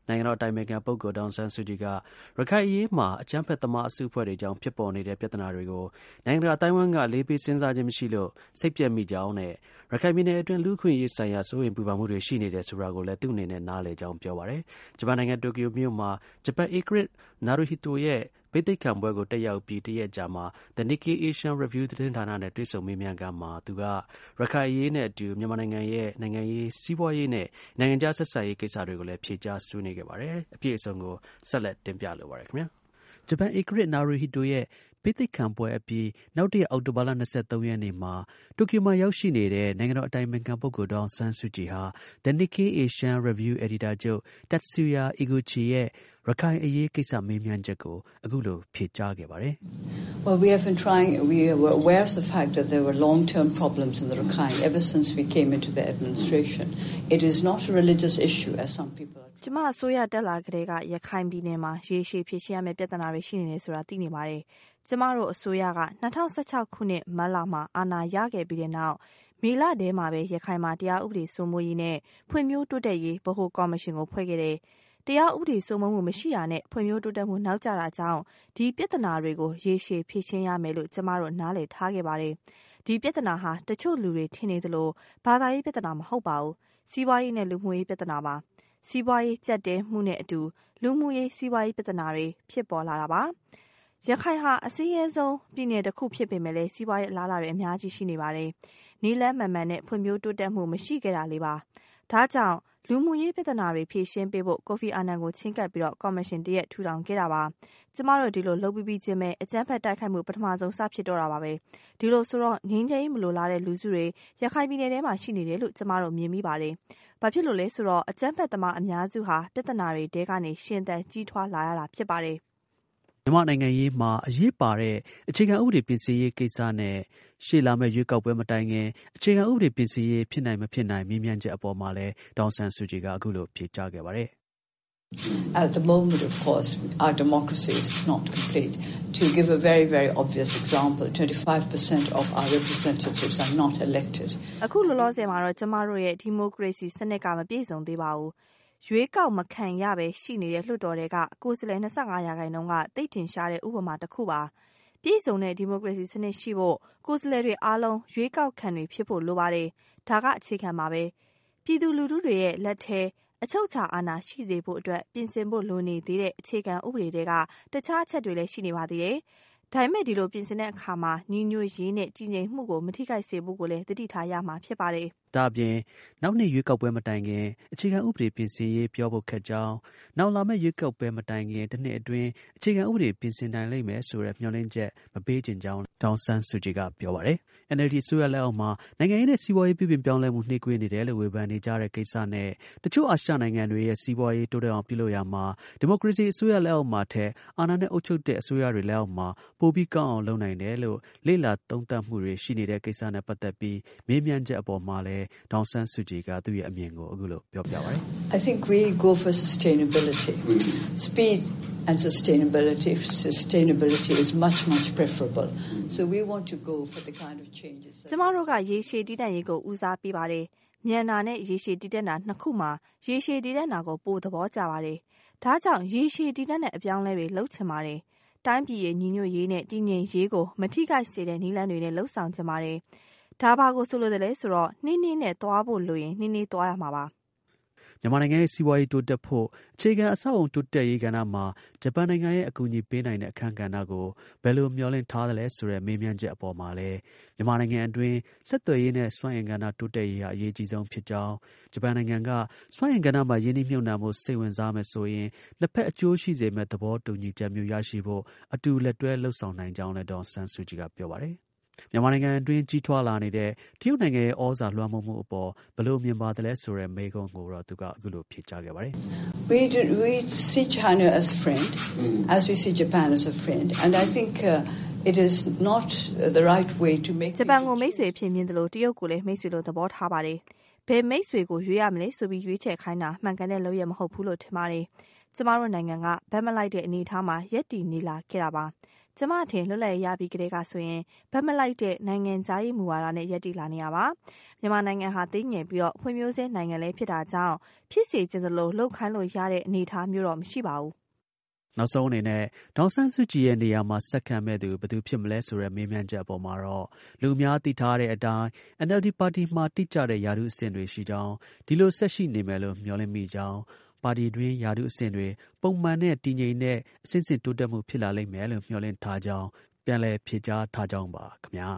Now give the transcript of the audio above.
နိုင်ငံတော်အတိုင်ပင်ခံပုဂ္ဂိုလ်ဒေါ်အောင်ဆန်းစုကြည်ကရခိုင်အရေးမှာအကြမ်းဖက်သမားအစုအဖွဲ့တွေကြောင့်ဖြစ်ပေါ်နေတဲ့ပြဿနာတွေကိုနိုင်ငံတကာအသိုင်းအဝိုင်းကအလေးပေးစဉ်းစားခြင်းမရှိလို့စိတ်ပျက်မိကြောင်းနဲ့ရခိုင်ပြည်နယ်အတွင်းလူ့အခွင့်အရေးဆိုင်ရာစိုးရိမ်ပူပန်မှုတွေရှိနေတယ်ဆိုတာကိုလည်းသူ့အနေနဲ့နားလည်ကြောင်းပြောပါတယ်။ဂျပန်နိုင်ငံတိုကျိုမြို့မှာဂျပန်ဧကရာဇ် Naruhito ရဲ့ဘိသိက်ခံပွဲကိုတက်ရောက်ပြီးတစ်ရက်ကြာမှာ The Nikkei Asian Review သတင်းဌာနနဲ့တွေ့ဆုံမေးမြန်းခန်းမှာသူကရခိုင်အရေးနဲ့အတူမြန်မာနိုင်ငံရဲ့နိုင်ငံရေးစီးပွားရေးနဲ့နိုင်ငံခြားဆက်ဆံရေးကိစ္စတွေကိုလည်းဖြေကြားဆွေးနွေးခဲ့ပါတယ်။အပြည့်အစုံကိုဆက်လက်တင်ပြလိုပါတယ်ခင်ဗျာ။ဂျပန်ဧကရာဇ် Naruhito ရဲ့ဘိသိက်ခံပွဲအပြီးနောက်တစ်ရက်အောက်တိုဘာလ23ရက်နေ့မှာတိုကျိုမှာရောက်ရှိနေတဲ့နိုင်ငံတော်အတိုင်ပင်ခံပုဂ္ဂိုလ်ဒေါ်အောင်ဆန်းစုကြည်ဟာ The Nikkei Asian Review အယ်ဒီတာချုပ် Tatsuya Iguchi ရဲ့ရခိုင်အရေးကိစ္စမေးမြန်းချက်ကိုအခုလိုဖြေကြားခဲ့ပါတယ်။ Well, we were aware of the fact that there were long-term problems in the Rakhine ever since we came into the administration. It is not a religious issue as some people are. ကျမအစိုးရတက်လာကတည်းကရခိုင်ပြည်နယ်မှာရေရှည်ဖြေရှင်းရမယ့်ပြဿနာတွေရှိနေတယ်ဆိုတာသိနေပါတယ်။ကျမတို့အစိုးရက2016ခုနှစ်မတ်လမှာအာဏာရခဲ့ပြီးတဲ့နောက်မေလထဲမှာပဲရခိုင်မှာတရားဥပဒေစိုးမိုးရေးနဲ့ဖွံ့ဖြိုးတိုးတက်ရေးဗဟိုကော်မရှင်ကိုဖွဲ့ခဲ့တယ်။တရားဥပဒေစိုးမိုးမှုမရှိတာနဲ့ဖွံ့ဖြိုးတိုးတက်မှုနောက်ကျတာကြောင့်ဒီပြဿနာတွေကိုရေရှည်ဖြေရှင်းရမယ်လို့ကျမတို့နားလည်ထားခဲ့ပါတယ်။ဒီပြဿနာဟာတချို့လူတွေထင်နေသလိုဘာသာရေးပြဿနာမဟုတ်ပါဘူး။စီးပွားရေးနဲ့လူမှုရေးပြဿနာပါ။စီးပွားရေးကျပ်တဲမှုနဲ့အတူလူမှုရေးစီးပွားရေးပြဿနာတွေဖြစ်ပေါ်လာတာပါ။ရခိုင်ဟာအစည်းအဆုံးပြည်နယ်တစ်ခုဖြစ်ပေမဲ့လည်းစီးပွားရေးအလားအလာတွေအများကြီးရှိနေပါတယ်။နီးလန်းမှန်မှန်နဲ့ဖွံ့ဖြိုးတိုးတက်မှုမရှိခဲ့တာလေးပါ။ဒါကြောင့်လူမှုရေးပြဿနာတွေဖြေရှင်းပေးဖို့ကိုဖီအာနန်ကိုချင်းကပ်ပြီးတော့ကော်မရှင်တရက်ထူထောင်ခဲ့တာပါ။ကျမတို့ဒီလိုလုပ်ပြီးချင်းပဲအကြမ်းဖက်တိုက်ခိုက်မှုပထမဆုံးစဖြစ်တော့တာပါပဲ။ဒီလိုဆိုတော့ငင်းချင်မလိုလားတဲ့လူစုတွေရခိုင်ပြည်နယ်ထဲမှာရှိနေတယ်လို့ကျမတို့မြင်မိပါတယ်။ဘာဖြစ်လို့လဲဆိုတော့အကြမ်းဖက်သမားအများစုဟာပြဿနာတွေတဲကနေရှင်သန်ကြီးထွားလာရတာဖြစ်ပါတယ်။မြန်မာနိုင်ငံရေးမှာအရေးပါတဲ့အခြေခံဥပဒေပြင်ဆင်ရေးကိစ္စနဲ့ရှေ့လာမယ့်ရွေးကောက်ပွဲမတိုင်ခင်အခြေခံဥပဒေပြင်ဆင်ရေးဖြစ်နိုင်မဖြစ်နိုင်မေးမြန်းချက်အပေါ်မှာလည်းဒေါ်အောင်ဆန်းစုကြည်ကအခုလိုဖြေကြားခဲ့ပါတယ်။ At the moment, of course, our democracy is not complete. To give a very, very obvious example, 25% of our representatives are not elected. အခုလောလောဆယ်မှာတော့ကျမတို့ရဲ့ဒီမိုကရေစီစနစ်ကမပြည့်စုံသေးပါဘူး။ရွေးကောက်မခံရပဲရှိနေတဲ့လွှတ်တော်တွေကကိုယ်စားလှယ်25%ကတိတ်ထင်ရှားတဲ့ဥပမာတစ်ခုပါ။ပြည်စုံတဲ့ဒီမိုကရေစီစနစ်ရှိဖို့ကိုယ်စားလှယ်တွေအားလုံးရွေးကောက်ခံတွေဖြစ်ဖို့လိုပါတယ်။ဒါကအခြေခံပါပဲ။ပြည်သူလူထုတွေရဲ့လက်ထဲအချုပ်အခြာအာဏာရှိစေဖို့အတွက်ပြင်ဆင်ဖို့လိုနေသေးတဲ့အခြေခံဥပဒေတွေကတခြားအချက်တွေလည်းရှိနေပါသေးတယ်။ဒါပေမဲ့ဒီလိုပြင်ဆင်တဲ့အခါမှာညီညွတ်ရေးနဲ့ကြီးငြိမ်မှုကိုမထိခိုက်စေဖို့ကိုလည်းသတိထားရမှာဖြစ်ပါတယ်။ဒါအပြင်နောက်နှစ်ရွေးကောက်ပွဲမတိုင်ခင်အခြေခံဥပဒေပြင်ဆင်ရေးပြောဖို့ခက်ကြောင်းနောက်လာမယ့်ရွေးကောက်ပွဲမတိုင်ခင်တစ်နှစ်အတွင်းအခြေခံဥပဒေပြင်ဆင်နိုင်လိမ့်မယ်ဆိုတဲ့မျှော်လင့်ချက်မပေးချင်ကြောင်းဒေါ်အောင်ဆန်းစုကြည်ကပြောပါတယ်။ NLD အစိုးရလက်အောက်မှာနိုင်ငံရေးနဲ့စီးပွားရေးပြုပြင်ပြောင်းလဲမှုနှေးကွေးနေတယ်လို့ဝေဖန်နေကြတဲ့ကိစ္စနဲ့တချို့အာရှနိုင်ငံတွေရဲ့စီးပွားရေးတိုးတက်အောင်ပြုလုပ်ရမှာဒီမိုကရေစီအစိုးရလက်အောက်မှာထက်အာဏာနဲ့အုပ်ချုပ်တဲ့အစိုးရတွေလက်အောက်မှာပိုပြီးကောင်းအောင်လုပ်နိုင်တယ်လို့လေ့လာသုံးသပ်မှုတွေရှိနေတဲ့ကိစ္စနဲ့ပတ်သက်ပြီးမေးမြန်းချက်အပေါ်မှာလည်းဒေါ်အောင်ဆန်းစုကြည်ကသူ့ရဲ့အမြင်ကိုအခုလိုပြောပြပါတယ်။ I think we go for sustainability. Speed and sustainability is much preferable. So we want to go for the kind of changes. ကျမတို့ကရေရှည်တည်တံ့ရေးကိုဦးစားပေးပါတယ်။မြန်နာနဲ့ရေရှည်တည်တံ့တာနှစ်ခုမှာရေရှည်တည်တံ့တာကိုပိုသဘောကျပါတယ်။ဒါကြောင့်ရေရှည်တည်တံ့တဲ့အပြောင်းလဲတွေလုပ်ချင်ပါတယ်။တိုင်းပြည်ရဲ့ညီညွတ်ရေးနဲ့တည်ငြိမ်ရေးကိုမထိခိုက်စေတဲ့နည်းလမ်းတွေနဲ့လှုပ်ဆောင်ချင်ပါတယ်။ဒါဘာကိုဆိုလိုတယ်လဲဆိုတော့နှင်းနဲ့သွားဖို့လိုရင်နှင်းသွားရမှာပါ။မြန်မာနိုင်ငံရဲ့စီးပွားရေးတိုးတက်ဖို့အခြေခံအဆောက်အုံတိုးတက်ရေးကဏ္ဍမှာဂျပန်နိုင်ငံရဲ့အကူအညီပေးနိုင်တဲ့အခန်းကဏ္ဍကိုဘယ်လိုမျှော်လင့်ထားသလဲဆိုတဲ့မေးမြန်းချက်အပေါ်မှာလည်းမြန်မာနိုင်ငံအတွင်းဆက်သွယ်ရေးနဲ့စွမ်းအင်ကဏ္ဍတိုးတက်ရေးဟာအရေးကြီးဆုံးဖြစ်ကြောင်းဂျပန်နိုင်ငံကစွမ်းအင်ကဏ္ဍမှာယင်းနှိမ့်မြှုပ်နှံမှုစိတ်ဝင်စားမယ်ဆိုရင်နှစ်ဖက်အကျိုးရှိစေမယ့်သဘောတူညီချက်မျိုးရရှိဖို့အတူလက်တွဲလှုပ်ဆောင်နိုင်ကြောင်းလည်းဒေါ်ဆန်းစုကြည်ကပြောပါတယ်မြန်မာနိုင်ငံအတွင်းကြီးထွားလာနေတဲ့တရုတ်နိုင်ငံရဲ့ဩဇာလွှမ်းမိုးမှုအပေါ်ဘယ်လိုမြင်ပါသလဲဆိုတဲ့မေးခွန်းကိုတော့သူကအခုလိုဖြေကြားခဲ့ပါတယ်။ We see China as a friend, as we see Japan as a friend, and I think it is not the right way to make. ဂျပန်ကိုမိတ်ဆွေဖြစ်မြင်တယ်လို့တရုတ်ကိုလည်းမိတ်ဆွေလို့သဘောထားပါတယ်။ဘယ်မိတ်ဆွေကိုရွေးရမလဲဆိုပြီးရွေးချယ်ခိုင်းတာမှန်ကန်တဲ့လုပ်ရမဟုတ်ဘူးလို့ထင်ပါတယ်။ကျမတို့နိုင်ငံကဗတ်မလိုက်တဲ့အနေအထားမှာရက်တည်နေလာခဲ့တာပါ။ကျမထင်လွတ်လပ်ရပြီးကတည်းကဆိုရင်ဗတ်မလိုက်တဲ့နိုင်ငံခြားရေးမူဝါဒနဲ့ရပ်တည်လာနေရပါမြန်မာနိုင်ငံဟာသိငယ်ပြီးတော့ဖွံ့ဖြိုးဆဲနိုင်ငံလည်းဖြစ်တာကြောင့်ဖြစ်စေချင်သလိုလှုပ်ခိုင်းလို့ရတဲ့အနေအထားမျိုးတော့မရှိပါဘူးနောက်ဆုံးအနေနဲ့ဒေါ်ဆန်းစုကြည်ရဲ့နေရာမှာဆက်ခံမဲ့သူဘယ်သူဖြစ်မလဲဆိုတဲ့မေးမြန်းချက်အပေါ်မှာတော့လူအများသိထားတဲ့အတိုင်း NLD ပါတီမှာတိကျတဲ့ယာတုအဆင့်တွေရှိကြောင်းဒီလိုဆက်ရှိနေမယ်လို့မျှော်လင့်မိကြောင်းပါတီတွင်းယာတုအဆင့်တွေပုံမှန်နဲ့တည်ငြိမ်တဲ့အဆင့်ဆင့်တိုးတက်မှုဖြစ်လာလိမ့်မယ်လို့မျှော်လင့်ထားကြောင်းပြန်လည်ဖြေကြားထားကြောင်းပါခင်ဗျာ